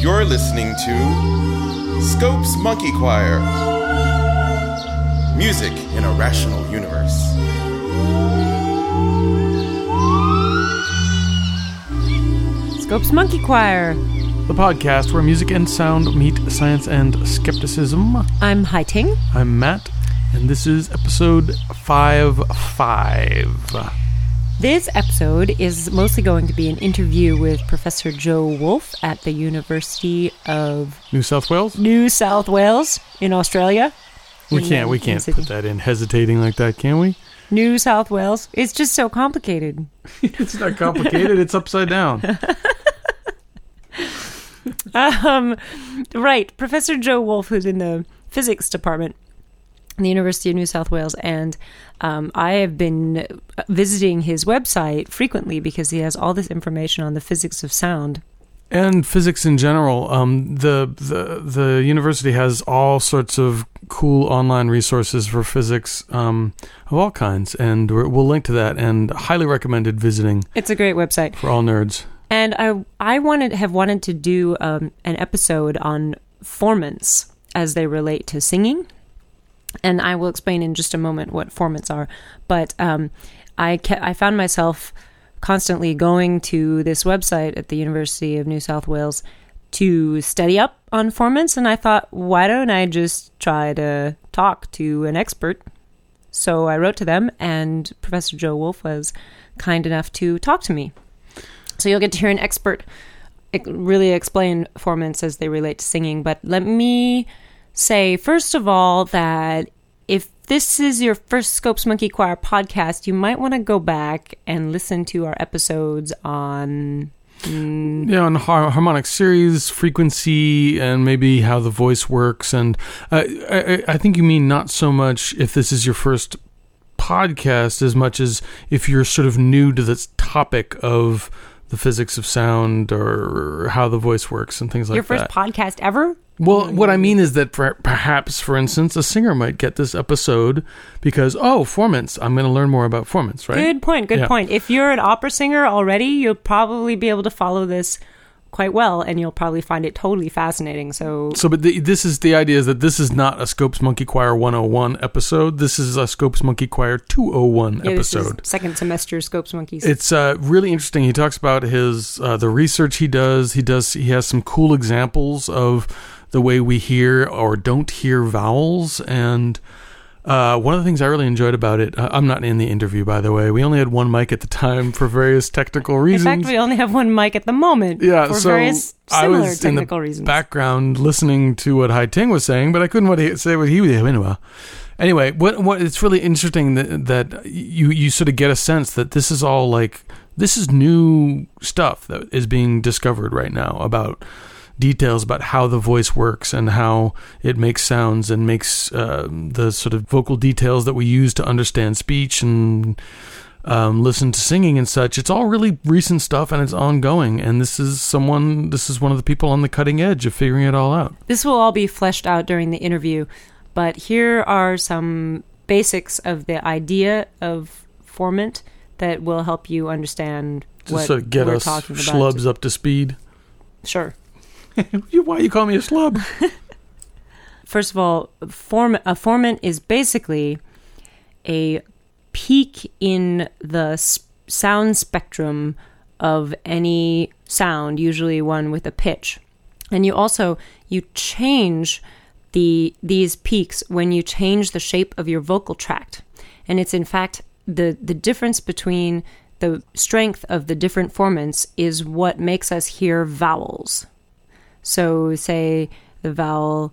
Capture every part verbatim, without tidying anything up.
You're listening to Scope's Monkey Choir. Music in a rational universe. Scope's Monkey Choir. The podcast where music and sound meet science and skepticism. I'm Hai-Ting. I'm Matt, and this is episode five five. This episode is mostly going to be an interview with Professor Joe Wolf at the University of New South Wales? New South Wales in Australia. We in, can't, we in can't Sydney. put that in hesitating like that, can we? New South Wales. It's just so complicated. It's not complicated, it's upside down. um, right. Professor Joe Wolf, who's in the physics department in the University of New South Wales, and um, I have been visiting his website frequently because he has all this information on the physics of sound. And physics in general. Um, the, the the university has all sorts of cool online resources for physics um, of all kinds, and we're, we'll link to that, and highly recommended visiting. It's a great website. For all nerds. And I I wanted have wanted to do um, an episode on formants as they relate to singing. And I will explain in just a moment what formants are. But um, I ke- I found myself constantly going to this website at the University of New South Wales to study up on formants. And I thought, why don't I just try to talk to an expert? So I wrote to them, and Professor Joe Wolf was kind enough to talk to me. So you'll get to hear an expert really explain formants as they relate to singing. But let me say, first of all, that if this is your first Scope's Monkey Choir podcast, you might want to go back and listen to our episodes on... Mm, yeah, on har- harmonic series, frequency, and maybe how the voice works. And uh, I, I think you mean not so much if this is your first podcast as much as if you're sort of new to this topic of the physics of sound or how the voice works and things like that. Your first that. podcast ever? Well, what I mean is that per- perhaps, for instance, a singer might get this episode because, oh, formants, I'm going to learn more about formants, right? Good point, good Yeah. point. If you're an opera singer already, you'll probably be able to follow this quite well, and you'll probably find it totally fascinating. So, So, but the, this is the idea is that this is not a Scope's Monkey Choir one oh one episode. This is a Scope's Monkey Choir two oh one yeah, this is episode. second semester Scope's Monkeys. It's uh, really interesting. He talks about his uh, the research he does. He does. He has some cool examples of the way we hear or don't hear vowels. And uh, one of the things I really enjoyed about it, uh, I'm not in the interview, by the way. We only had one mic at the time for various technical reasons. In fact, we only have one mic at the moment Yeah, for so various I similar was in the technical reasons. background listening to what Hai-Ting was saying, but I couldn't what he, say what he was doing. Anyway, what what it's really interesting that that you you sort of get a sense that this is all like this is new stuff that is being discovered right now about details about how the voice works and how it makes sounds and makes uh, the sort of vocal details that we use to understand speech and um, listen to singing and such. It's all really recent stuff and it's ongoing. And this is someone, this is one of the people on the cutting edge of figuring it all out. This will all be fleshed out during the interview, but here are some basics of the idea of formant that will help you understand Just what sort of get we're us talking about. schlubs up to speed. Sure. Why you call me a schlub? First of all, form, a formant is basically a peak in the s- sound spectrum of any sound, usually one with a pitch. And you also, you change the these peaks when you change the shape of your vocal tract. And it's in fact the, the difference between the strength of the different formants is what makes us hear vowels. So say the vowel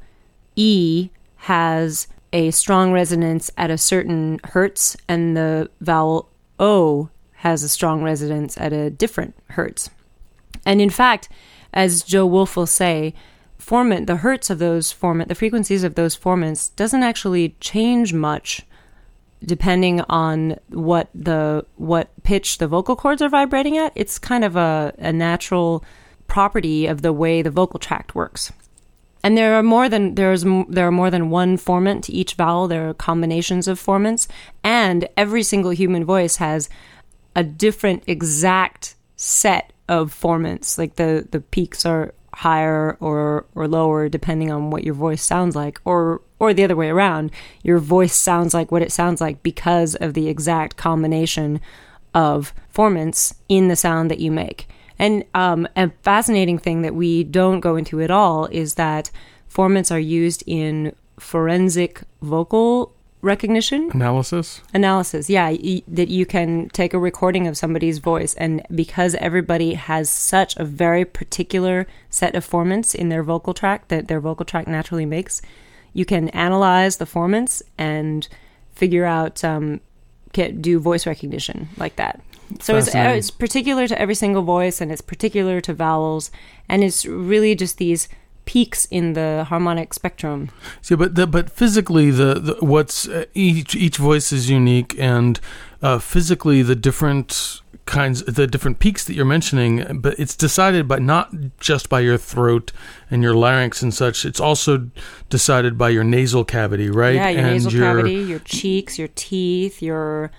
E has a strong resonance at a certain hertz, and the vowel O has a strong resonance at a different hertz. And in fact, as Joe Wolf will say, formant, the hertz of those formant, the frequencies of those formants doesn't actually change much depending on what the what pitch the vocal cords are vibrating at. It's kind of a, a natural property of the way the vocal tract works. And there are more than there's there are more than one formant to each vowel. There are combinations of formants, and every single human voice has a different exact set of formants. Like the the peaks are higher or or lower depending on what your voice sounds like, or or the other way around. Your voice sounds like what it sounds like because of the exact combination of formants in the sound that you make. And um, a fascinating thing that we don't go into at all is that formants are used in forensic vocal recognition. Analysis? Analysis, yeah. Y- that you can take a recording of somebody's voice, and because everybody has such a very particular set of formants in their vocal tract that their vocal tract naturally makes, you can analyze the formants and figure out, um, get, do voice recognition like that. So it's, it's particular to every single voice, and it's particular to vowels, and it's really just these peaks in the harmonic spectrum. See, but the, but physically, the, the what's uh, each each voice is unique, and uh, physically the different kinds, the different peaks that you're mentioning. But it's decided by not just by your throat and your larynx and such. It's also decided by your nasal cavity, right? Yeah, your and nasal your, cavity, your cheeks, your teeth, your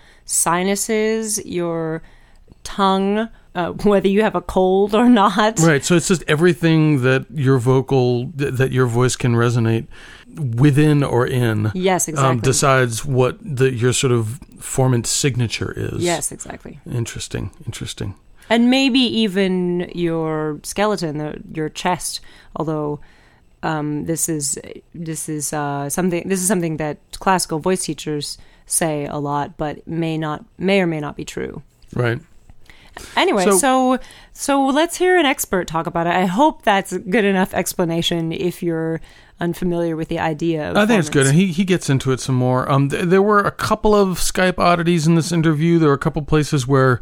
sinuses, your tongue, uh, whether you have a cold or not. Right. So it's just everything that your vocal, th- that your voice can resonate within or in. Yes, exactly. Um, decides what the your sort of formant signature is. Yes, exactly. Interesting. Interesting. And maybe even your skeleton, the, your chest. Although um, this is this is uh, something this is something that classical voice teachers say a lot, but may not may or may not be true. Right. Anyway, so, so so let's hear an expert talk about it. I hope that's a good enough explanation if you're unfamiliar with the idea of I think formants. it's good, and he, he gets into it some more. Um, th- there were a couple of Skype oddities in this interview. There were a couple places where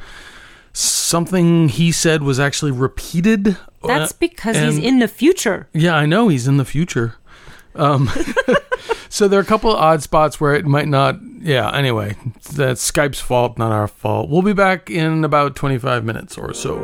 something he said was actually repeated. That's because and, he's in the future. Yeah, I know he's in the future. Um, so there are a couple of odd spots where it might not. Yeah. Anyway, that's Skype's fault, not our fault. We'll be back in about twenty-five minutes or so.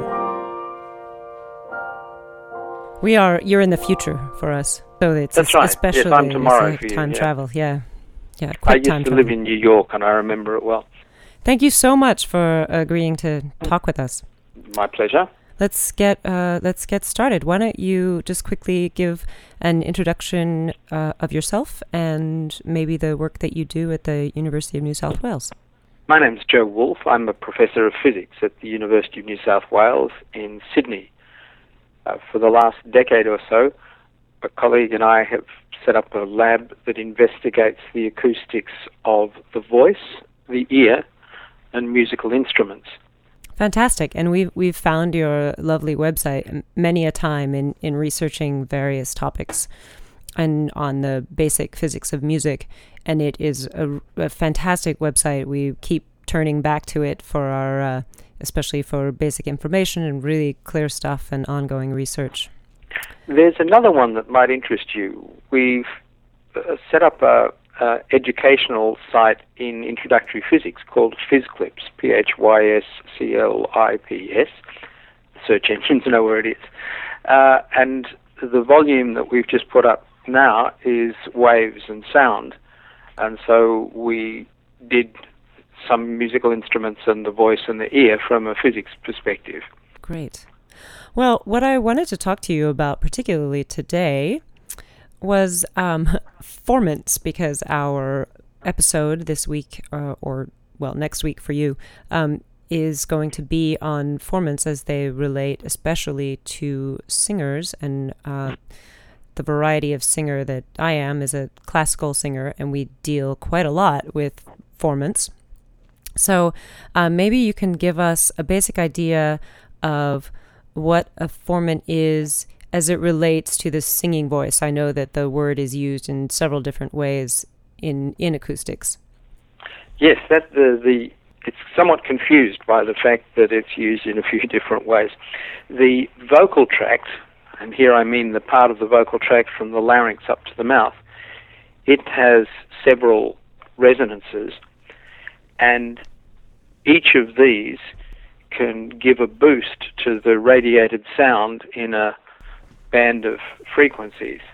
We are. You're in the future for us, so it's That's right. especially Yes, I'm tomorrow it's for like you, time yeah. travel. Yeah, yeah. I Quick used time to travel. live in New York, and I remember it well. Thank you so much for agreeing to talk with us. My pleasure. Let's get uh, let's get started. Why don't you just quickly give an introduction uh, of yourself and maybe the work that you do at the University of New South Wales? My name's Joe Wolf. I'm a professor of physics at the University of New South Wales in Sydney. Uh, for the last decade or so, a colleague and I have set up a lab that investigates the acoustics of the voice, the ear, and musical instruments. Fantastic. And we've, we've found your lovely website many a time in, in researching various topics and on the basic physics of music. And it is a, a fantastic website. We keep turning back to it for our, uh, especially for basic information and really clear stuff and ongoing research. There's another one that might interest you. We've uh, set up a Uh, educational site in introductory physics called PhysClips, P H Y S C L I P S. Search engines know where it is. Uh, and the volume that we've just put up now is waves and sound. And so we did some musical instruments and the voice and the ear from a physics perspective. Great. Well, what I wanted to talk to you about particularly today was um, formants, because our episode this week, uh, or, well, next week for you, um, is going to be on formants as they relate especially to singers. And uh, the variety of singer that I am is a classical singer, and we deal quite a lot with formants. So uh, maybe you can give us a basic idea of what a formant is as it relates to the singing voice. I know that the word is used in several different ways in, in acoustics. Yes, that the, the it's somewhat confused by the fact that it's used in a few different ways. The vocal tract, and here I mean the part of the vocal tract from the larynx up to the mouth, it has several resonances, and each of these can give a boost to the radiated sound in a band of frequencies.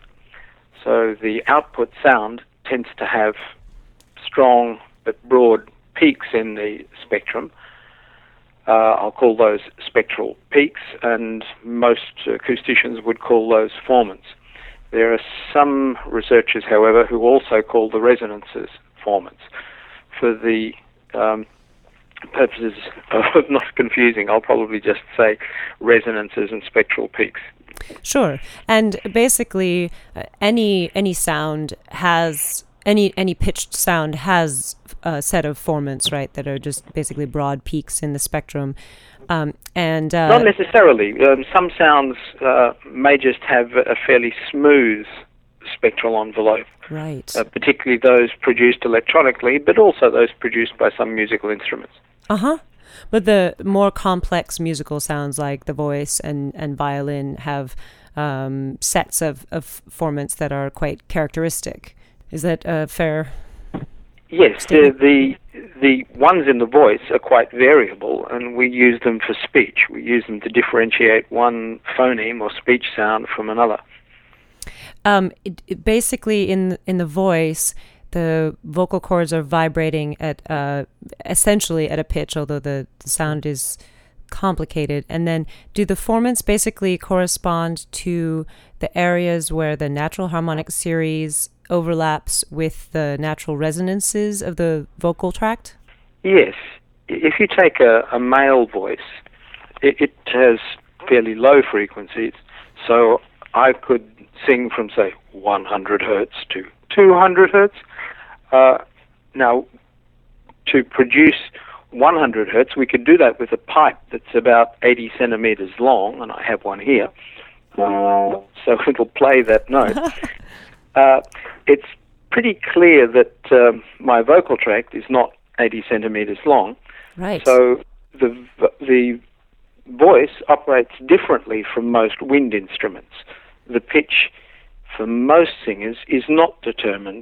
So the output sound tends to have strong but broad peaks in the spectrum, Uh, I'll call those spectral peaks, and most acousticians would call those formants. There are some researchers, however, who also call the resonances formants. For the um, purposes of not confusing, I'll probably just say resonances and spectral peaks. Sure. And basically, uh, any any sound has any any pitched sound has a set of formants, right? That are just basically broad peaks in the spectrum. Um, and uh, not necessarily. Um, some sounds uh, may just have a fairly smooth spectral envelope. Right. Uh, particularly those produced electronically, but also those produced by some musical instruments. Uh huh. But the more complex musical sounds like the voice and, and violin have um, sets of, of formants that are quite characteristic. Is that a fair Yes, the, the the ones in the voice are quite variable, and we use them for speech. We use them to differentiate one phoneme or speech sound from another. Um, it, it basically, in in the voice, the vocal cords are vibrating at uh, essentially at a pitch, although the, the sound is complicated. And then, do the formants basically correspond to the areas where the natural harmonic series overlaps with the natural resonances of the vocal tract? Yes. If you take a, a male voice, it, it has fairly low frequencies, so I could sing from, say, one hundred hertz to two hundred hertz. Uh, now, to produce one hundred hertz, we could do that with a pipe that's about eighty centimeters long, and I have one here, so it'll play that note. uh, it's pretty clear that um, my vocal tract is not eighty centimeters long, right? So the the voice operates differently from most wind instruments. The pitch for most singers is not determined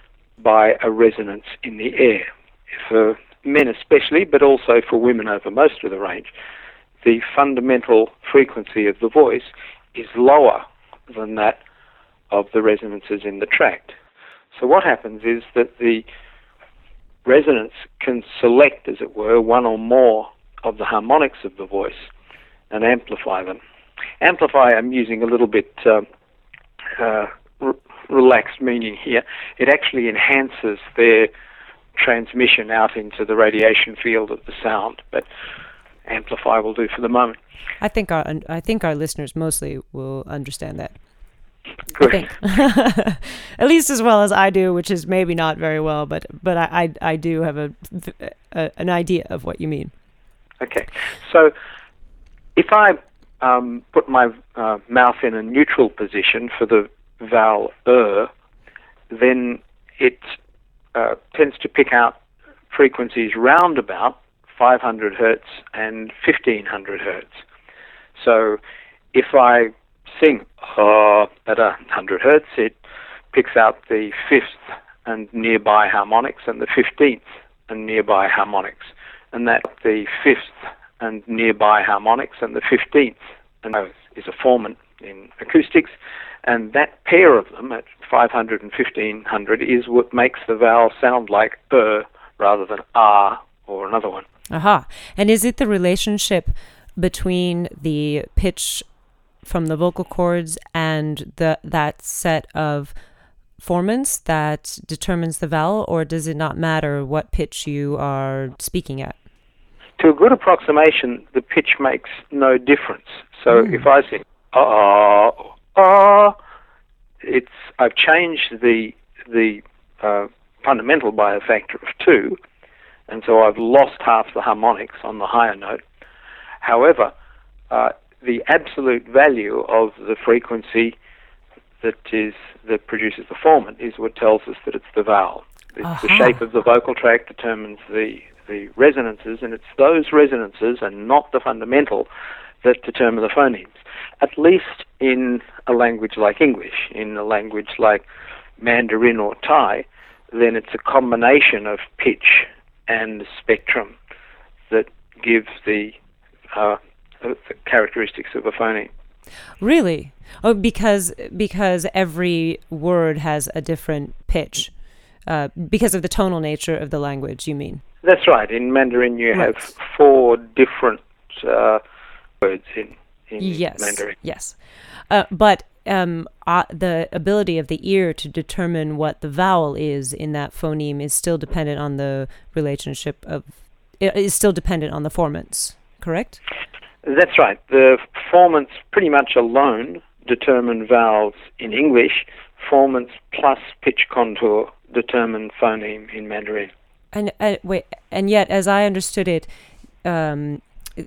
by a resonance in the air. For men especially, but also for women over most of the range, the fundamental frequency of the voice is lower than that of the resonances in the tract. So what happens is that the resonance can select, as it were, one or more of the harmonics of the voice and amplify them. Amplify, I'm using a little bit uh, uh, r- relaxed meaning here. It actually enhances their transmission out into the radiation field of the sound, but amplify will do for the moment. I think our I think our listeners mostly will understand that. Good. I think. At least as well as I do, which is maybe not very well, but but I I, I do have a, a an idea of what you mean. Okay, so if I um, put my uh, mouth in a neutral position for the vowel er, then it uh, tends to pick out frequencies round about five hundred hertz and fifteen hundred hertz. So if I sing uh, at one hundred hertz, it picks out the fifth and nearby harmonics and the fifteenth and nearby harmonics, and that the fifth and nearby harmonics and the fifteenth and is a formant in acoustics, and that pair of them at five hundred and fifteen hundred is what makes the vowel sound like er rather than ah or another one. Aha. And is it the relationship between the pitch from the vocal cords and the that set of formants that determines the vowel, or does it not matter what pitch you are speaking at? To a good approximation, the pitch makes no difference. So mm. if I sing ah ah, it's I've changed the the uh, fundamental by a factor of two, and so I've lost half the harmonics on the higher note. However, uh, the absolute value of the frequency that is that produces the formant is what tells us that it's the vowel. It's uh-huh. the shape of the vocal tract determines the the resonances, and it's those resonances and not the fundamental that determine the phonemes. At least in a language like English. In a language like Mandarin or Thai, then it's a combination of pitch and spectrum that gives the, uh, the characteristics of a phoneme. Really? Oh, because because every word has a different pitch, uh, because of the tonal nature of the language, you mean? That's right. In Mandarin, you Right. have four for different uh, words in, in yes, Mandarin. Yes, uh, but um, uh, the ability of the ear to determine what the vowel is in that phoneme is still dependent on the relationship of, is still dependent on the formants, correct? That's right. The formants pretty much alone determine vowels in English. Formants plus pitch contour determine phoneme in Mandarin. And uh, wait, and yet, as I understood it, um,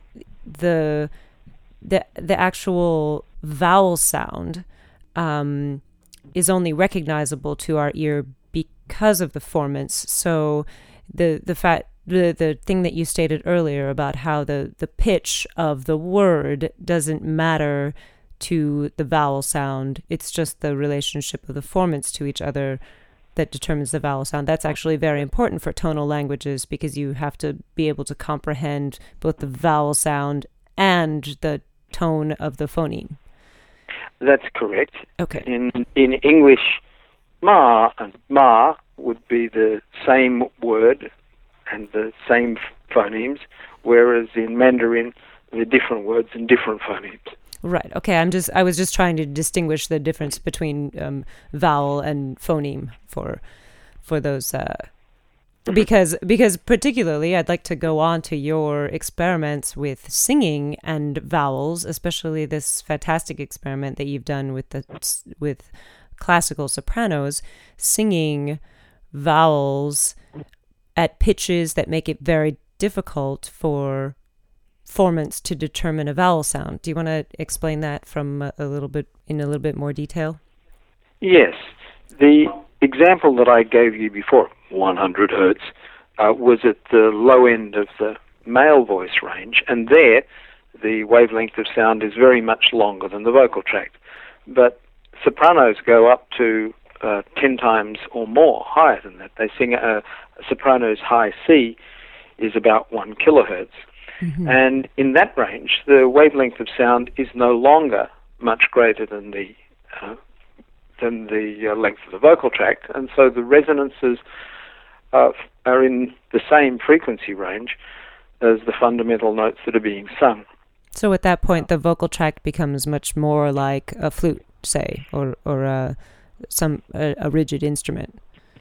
the the the actual vowel sound um, is only recognizable to our ear because of the formants. So the the fact the the thing that you stated earlier about how the the pitch of the word doesn't matter to the vowel sound, it's just the relationship of the formants to each other that determines the vowel sound. That's actually very important for tonal languages because you have to be able to comprehend both the vowel sound and the tone of the phoneme. That's correct. Okay. In in English, ma and ma would be the same word and the same phonemes, whereas in Mandarin, they're different words and different phonemes. Right. Okay. I'm just. I was just trying to distinguish the difference between um, vowel and phoneme for for those uh, because because particularly I'd like to go on to your experiments with singing and vowels, especially this fantastic experiment that you've done with the with classical sopranos, singing vowels at pitches that make it very difficult for formants to determine a vowel sound. Do you want to explain that from a, a little bit in a little bit more detail? Yes. The example that I gave you before, one hundred hertz, uh, was at the low end of the male voice range, and there the wavelength of sound is very much longer than the vocal tract. But sopranos go up to uh, ten times or more higher than that. They sing a, a soprano's high C is about one kilohertz. Mm-hmm. And in that range, the wavelength of sound is no longer much greater than the uh, than the uh, length of the vocal tract, and so the resonances uh, are in the same frequency range as the fundamental notes that are being sung. So at that point, the vocal tract becomes much more like a flute, say, or or a, some a, a rigid instrument.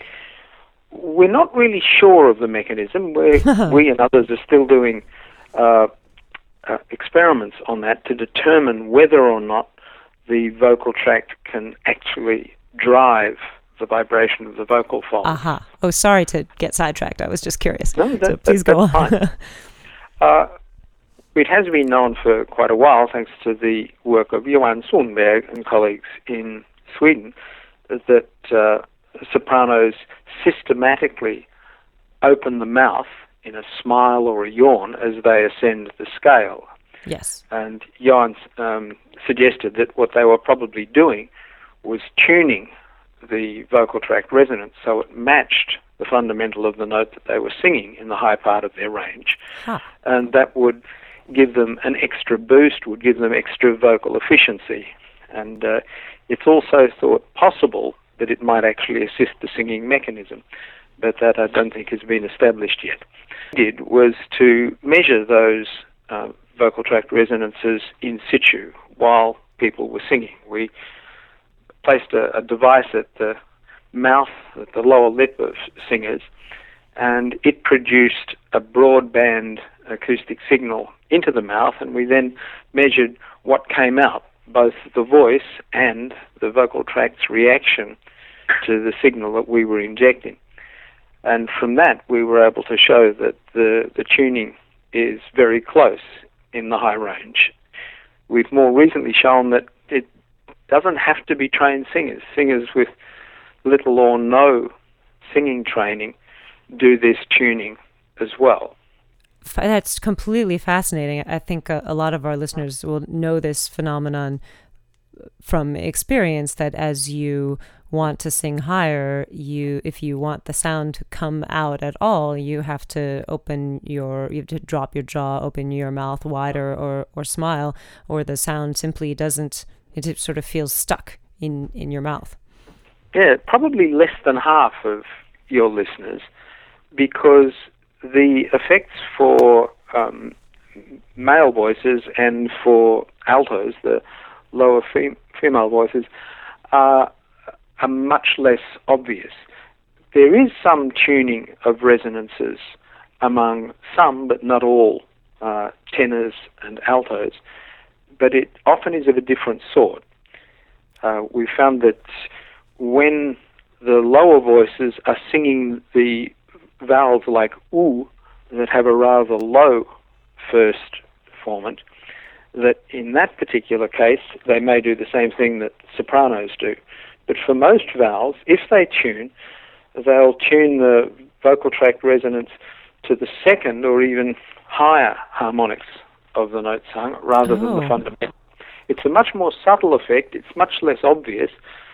We're not really sure of the mechanism. We're, we and others are still doing Uh, uh, experiments on that to determine whether or not the vocal tract can actually drive the vibration of the vocal folds. Aha. Uh-huh. Oh, sorry to get sidetracked. I was just curious. No, that, so please that, go on. Fine. uh, it has been known for quite a while, thanks to the work of Johan Sundberg and colleagues in Sweden, that uh, sopranos systematically open the mouth in a smile or a yawn as they ascend the scale. Yes. And Johan um, suggested that what they were probably doing was tuning the vocal tract resonance so it matched the fundamental of the note that they were singing in the high part of their range. Huh. And that would give them an extra boost, would give them extra vocal efficiency. And uh, it's also thought possible that it might actually assist the singing mechanism, but that I don't think has been established yet. What we did was to measure those uh, vocal tract resonances in situ while people were singing. We placed a, a device at the mouth, at the lower lip of singers, and it produced a broadband acoustic signal into the mouth, and we then measured what came out, both the voice and the vocal tract's reaction to the signal that we were injecting. And from that, we were able to show that the, the tuning is very close in the high range. We've more recently shown that it doesn't have to be trained singers. Singers with little or no singing training do this tuning as well. That's completely fascinating. I think a, a lot of our listeners will know this phenomenon from experience, that as you want to sing higher, you if you want the sound to come out at all, you have to open your you have to drop your jaw, open your mouth wider, or or smile, or the sound simply doesn't, it sort of feels stuck in in your mouth. Yeah, probably less than half of your listeners, because the effects for um, male voices and for altos, the lower fem- female voices, are, are much less obvious. There is some tuning of resonances among some, but not all, uh, tenors and altos, but it often is of a different sort. Uh, we found that when the lower voices are singing the vowels like oo that have a rather low first formant, that in that particular case they may do the same thing that sopranos do. But for most vowels, if they tune, they'll tune the vocal tract resonance to the second or even higher harmonics of the note sung rather oh. than the fundamental. It's a much more subtle effect, it's much less obvious,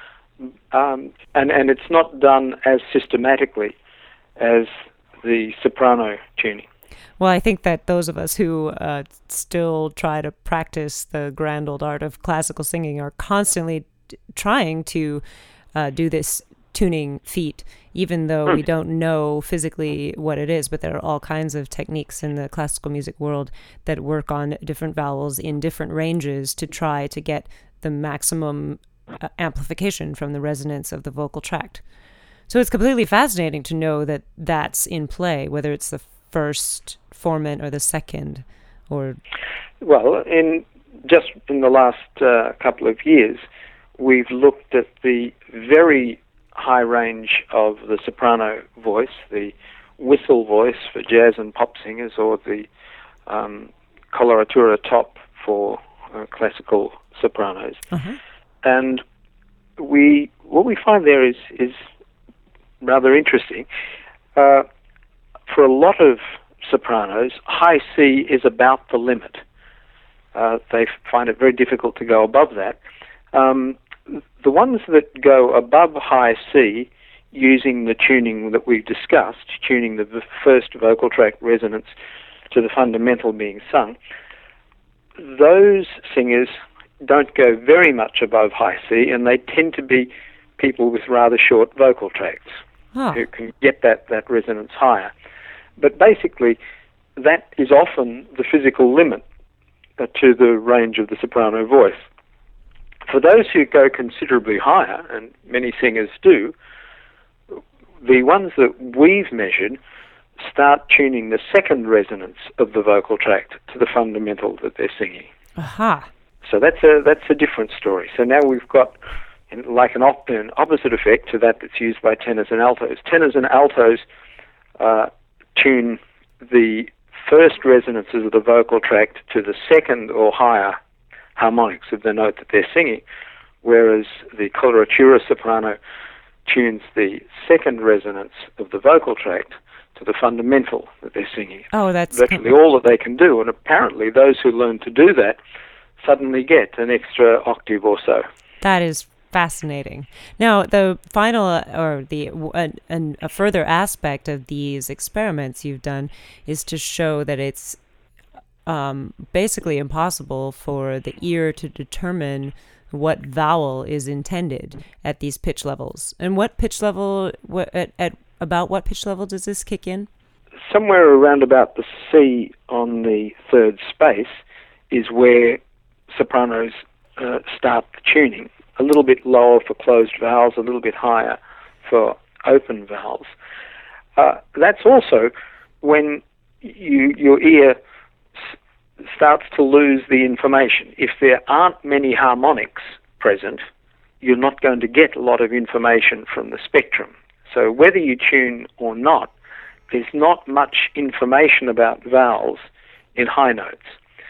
um, and, and it's not done as systematically as the soprano tuning. Well, I think that those of us who uh, still try to practice the grand old art of classical singing are constantly t- trying to uh, do this tuning feat, even though we don't know physically what it is. But there are all kinds of techniques in the classical music world that work on different vowels in different ranges to try to get the maximum uh, amplification from the resonance of the vocal tract. So it's completely fascinating to know that that's in play, whether it's the first formant or the second, or well, in just in the last uh, couple of years, we've looked at the very high range of the soprano voice, the whistle voice for jazz and pop singers, or the um, coloratura top for uh, classical sopranos, uh-huh. and we what we find there is is rather interesting. Uh, For a lot of sopranos, high C is about the limit. Uh, they find it very difficult to go above that. Um, the ones that go above high C, using the tuning that we've discussed, tuning the v- first vocal tract resonance to the fundamental being sung, those singers don't go very much above high C, and they tend to be people with rather short vocal tracts oh. who can get that, that resonance higher. But basically, that is often the physical limit uh, to the range of the soprano voice. For those who go considerably higher, and many singers do, the ones that we've measured start tuning the second resonance of the vocal tract to the fundamental that they're singing. Aha. So that's a that's a different story. So now we've got like an, op- an opposite effect to that that's used by tenors and altos. Tenors and altos uh, tune the first resonances of the vocal tract to the second or higher harmonics of the note that they're singing, whereas the coloratura soprano tunes the second resonance of the vocal tract to the fundamental that they're singing. Oh, that's virtually all that they can do, and apparently those who learn to do that suddenly get an extra octave or so. That is fascinating. Now, the final, uh, or the uh, an, a further aspect of these experiments you've done is to show that it's um, basically impossible for the ear to determine what vowel is intended at these pitch levels. And what pitch level, what, at, at about what pitch level does this kick in? Somewhere around about the C on the third space is where sopranos uh, start the tuning. A little bit lower for closed vowels, a little bit higher for open vowels. Uh, that's also when you, your ear s- starts to lose the information. If there aren't many harmonics present, you're not going to get a lot of information from the spectrum. So whether you tune or not, there's not much information about vowels in high notes.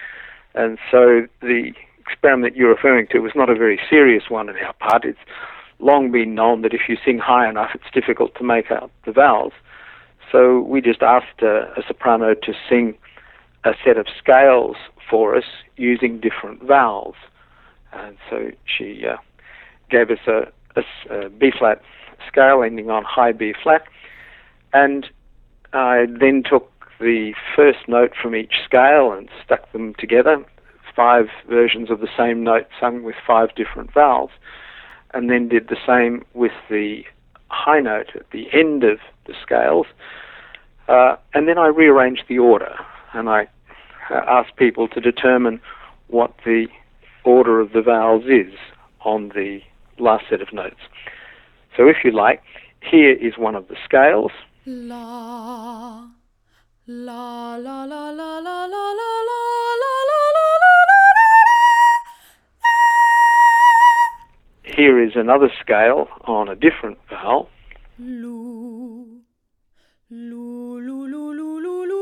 And so the experiment you're referring to was not a very serious one on our part. It's long been known that if you sing high enough, it's difficult to make out the vowels. So we just asked a, a soprano to sing a set of scales for us using different vowels. And so she uh, gave us a, a, a B-flat scale ending on high B-flat, and I then took the first note from each scale and stuck them together, five versions of the same note sung with five different vowels, and then did the same with the high note at the end of the scales. Uh, and then I rearranged the order, and I uh, ask people to determine what the order of the vowels is on the last set of notes. So if you like, here is one of the scales. La, la, la, la, la, la, la, la, la, Here is another scale on a different vowel. Lu, lu, lu, lu, lu, lu, lu,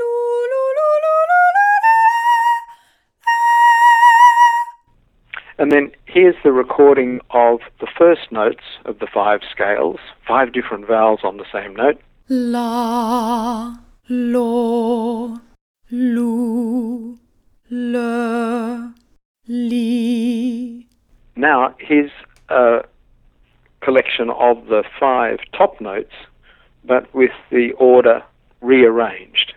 And then here's the recording of the first notes of the five scales, five different vowels on the same note. La, lo, lu, le, li. Now here's a collection of the five top notes, but with the order rearranged.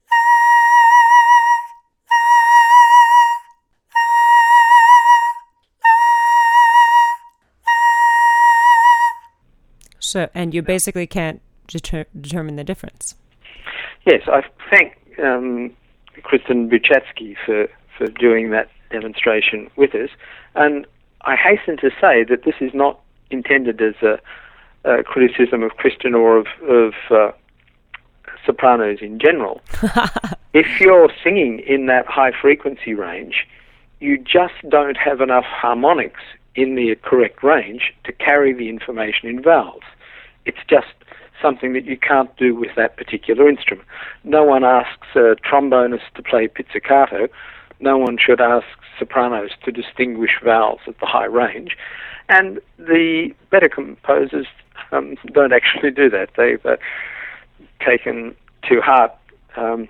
So, and you basically can't deter- determine the difference. Yes, I thank um, Kristen Buchatsky for, for doing that demonstration with us. And I hasten to say that this is not intended as a, a criticism of Kristen or of, of uh, sopranos in general. If you're singing in that high frequency range, you just don't have enough harmonics in the correct range to carry the information in vowels. It's just something that you can't do with that particular instrument. No one asks a trombonist to play pizzicato. No one should ask sopranos to distinguish vowels at the high range. And the better composers um, don't actually do that. They've uh, taken to heart um,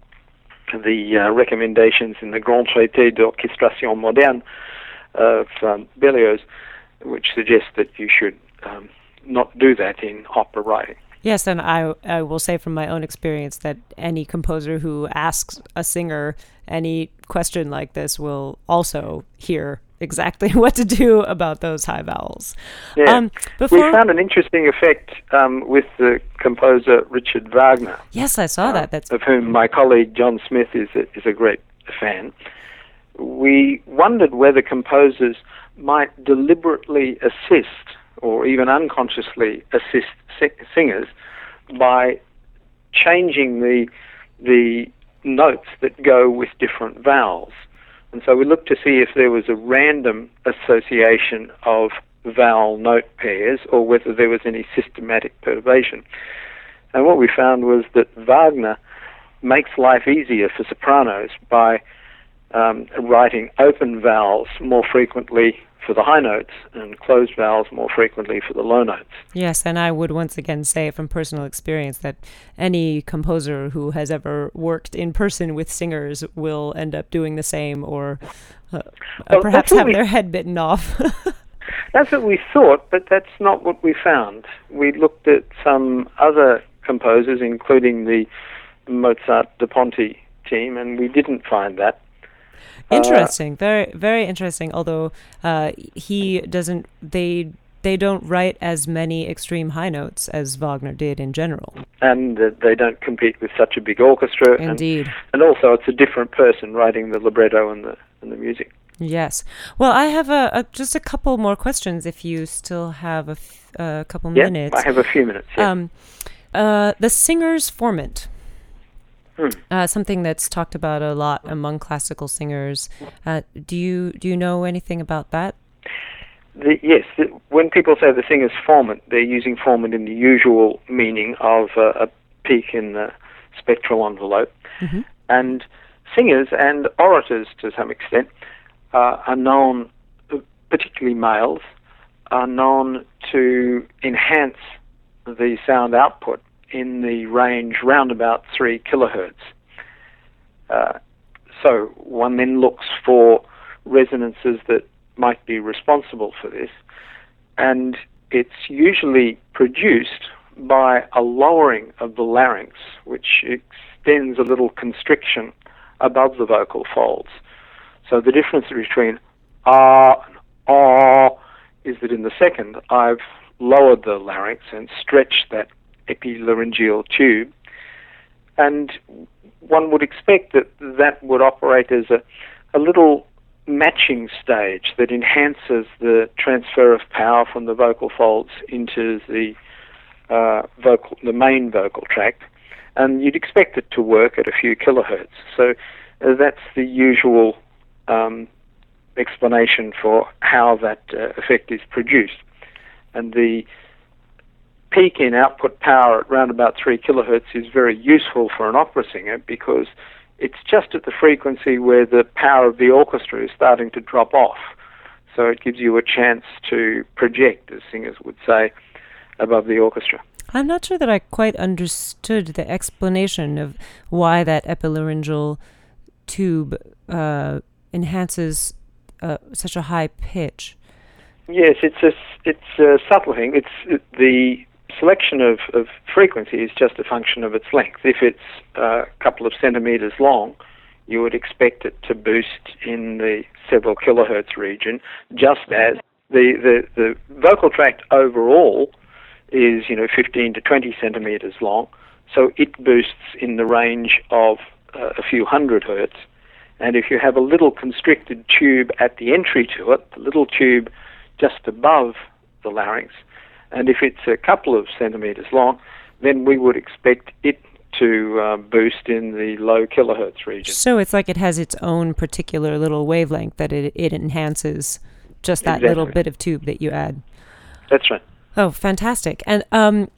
the uh, recommendations in the Grand Traité d'Orchestration Moderne of um, Berlioz, which suggests that you should um, not do that in opera writing. Yes, and I I will say from my own experience that any composer who asks a singer any question like this will also hear exactly what to do about those high vowels. Yeah. Um, before... We found an interesting effect um, with the composer Richard Wagner. Yes, I saw uh, that. That's of whom my colleague John Smith is a, is a great fan. We wondered whether composers might deliberately assist or even unconsciously assist si- singers by changing the the notes that go with different vowels. And so we looked to see if there was a random association of vowel note pairs or whether there was any systematic perturbation. And what we found was that Wagner makes life easier for sopranos by um, writing open vowels more frequently for the high notes and closed vowels more frequently for the low notes. Yes, and I would once again say from personal experience that any composer who has ever worked in person with singers will end up doing the same or uh, Well, perhaps that's what have we- their head bitten off. That's what we thought, but that's not what we found. We looked at some other composers, including the Mozart de Ponte team, and we didn't find that. Interesting, uh, very, very interesting. Although uh, he doesn't, they they don't write as many extreme high notes as Wagner did in general. And uh, they don't compete with such a big orchestra. Indeed. And, and also, it's a different person writing the libretto and the and the music. Yes. Well, I have a, a just a couple more questions. If you still have a f- a couple yeah, minutes. I have a few minutes. Yeah. Um, uh, the singer's formant. Hmm. Uh, something that's talked about a lot among classical singers. Uh, do you do you know anything about that? The, yes, the, when people say the singer's formant, they're using formant in the usual meaning of uh, a peak in the spectral envelope. Mm-hmm. And singers and orators, to some extent, uh, are known, particularly males, are known to enhance the sound output in the range round about three kilohertz. Uh, so one then looks for resonances that might be responsible for this, and it's usually produced by a lowering of the larynx, which extends a little constriction above the vocal folds. So the difference between ah and ah is that in the second I've lowered the larynx and stretched that epilaryngeal tube, and one would expect that that would operate as a, a little matching stage that enhances the transfer of power from the vocal folds into the uh, vocal, the main vocal tract, and you'd expect it to work at a few kilohertz. So uh, that's the usual um, explanation for how that uh, effect is produced. And the peak in output power at around about three kilohertz is very useful for an opera singer because it's just at the frequency where the power of the orchestra is starting to drop off. So it gives you a chance to project, as singers would say, above the orchestra. I'm not sure that I quite understood the explanation of why that epilaryngeal tube uh, enhances uh, such a high pitch. Yes, it's a, it's a subtle thing. It's it, the selection of, of frequency is just a function of its length. If it's uh, a couple of centimeters long, you would expect it to boost in the several kilohertz region, just as the, the, the vocal tract overall is, you know, fifteen to twenty centimeters long, so it boosts in the range of uh, a few hundred hertz. And if you have a little constricted tube at the entry to it, the little tube just above the larynx, and if it's a couple of centimeters long, then we would expect it to uh, boost in the low kilohertz region. So it's like it has its own particular little wavelength that it, it enhances just that Exactly. little bit of tube that you add. That's right. Oh, fantastic. And um,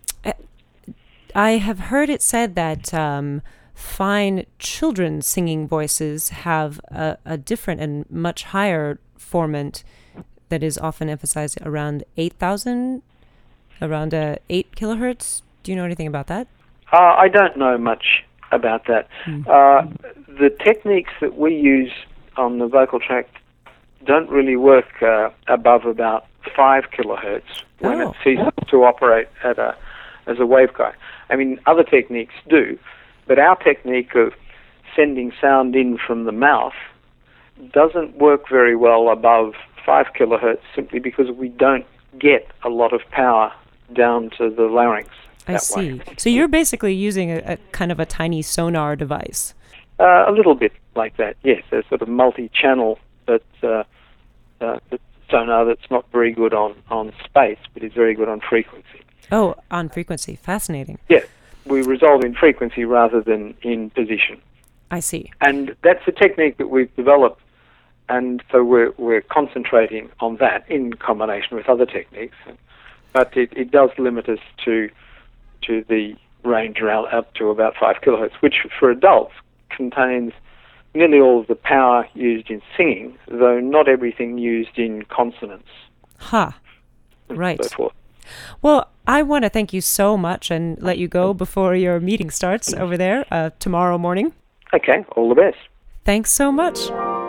I have heard it said that um, fine children's singing voices have a, a different and much higher formant that is often emphasized around eight thousand, around uh, eight kilohertz. Do you know anything about that? Uh, I don't know much about that. Hmm. Uh, the techniques that we use on the vocal tract don't really work uh, above about five kilohertz when Oh. it ceases to operate at a, as a waveguide. I mean, other techniques do, but our technique of sending sound in from the mouth doesn't work very well above five kilohertz simply because we don't get a lot of power down to the larynx. I that see. way. So you're basically using a, a kind of a tiny sonar device. Uh, a little bit like that, yes. A sort of multi-channel but, uh, uh, sonar that's not very good on, on space, but is very good on frequency. Oh, on frequency. Fascinating. Yes, we resolve in frequency rather than in position. I see. And that's a technique that we've developed, and so we're, we're concentrating on that in combination with other techniques. But it, it does limit us to to the range around up to about five kilohertz, which for adults contains nearly all of the power used in singing, though not everything used in consonants. Ha. and Right. So forth. Well, I want to thank you so much and let you go before your meeting starts over there uh, tomorrow morning. Okay, all the best. Thanks so much.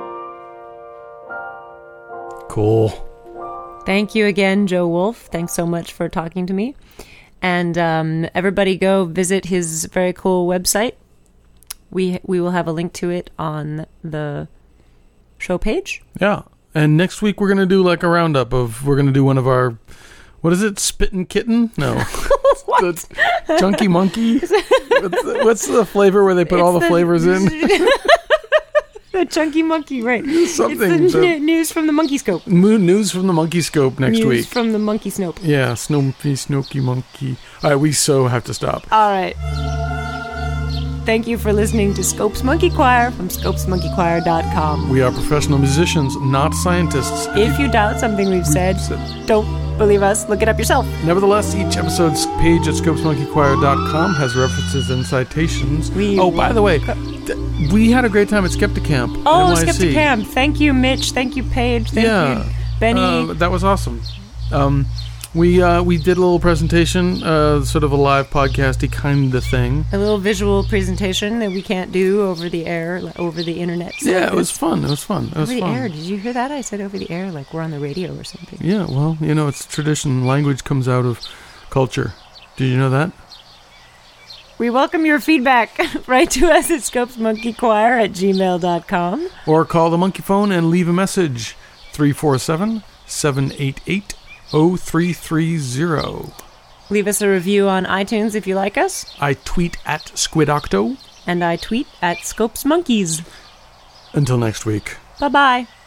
Cool. Thank you again, Joe Wolf. Thanks so much for talking to me. And um, everybody go visit his very cool website. We we will have a link to it on the show page. Yeah. And next week we're going to do like a roundup of, we're going to do one of our, what is it? Spittin' Kitten? No. What? The Chunky Monkey? what's, the, what's the flavor where they put It's all the, the- flavors in? The Chunky Monkey, right. Something. It's the the- n- news from the Monkey Scope. Moon news from the Monkey Scope next news week. from the Monkey Snope. Yeah, Snopey, Snooky Monkey. All right, we so have to stop. All right. Thank you for listening to Scopes Monkey Choir from scopes monkey choir dot com. We are professional musicians, not scientists. If you doubt something we've said, said- don't believe us. Look it up yourself. Nevertheless, each episode's page at scopes monkey choir dot com has references and citations. We oh, by will- the way, th- we had a great time at Skepticamp. Oh, N Y C. Skepticamp. Thank you, Mitch. Thank you, Paige. Thank Yeah. you, Benny. Uh, that was awesome. Um, we uh, we did a little presentation, uh, sort of a live podcasty kind of thing. a little visual presentation that we can't do over the air, like, over the internet. So Yeah, it was this- fun. It was fun. It was Over the fun. air. Did you hear that? I said over the air, like we're on the radio or something. Yeah, well, you know, it's tradition. Language comes out of culture. Did you know that? We welcome your feedback. Write to us at scopesmonkeychoir at gmail dot com. Or call the monkey phone and leave a message. three four seven, seven eight eight, zero three three zero. Leave us a review on iTunes if you like us. I tweet at Squidocto. And I tweet at Scopes Monkeys. Until next week. Bye-bye.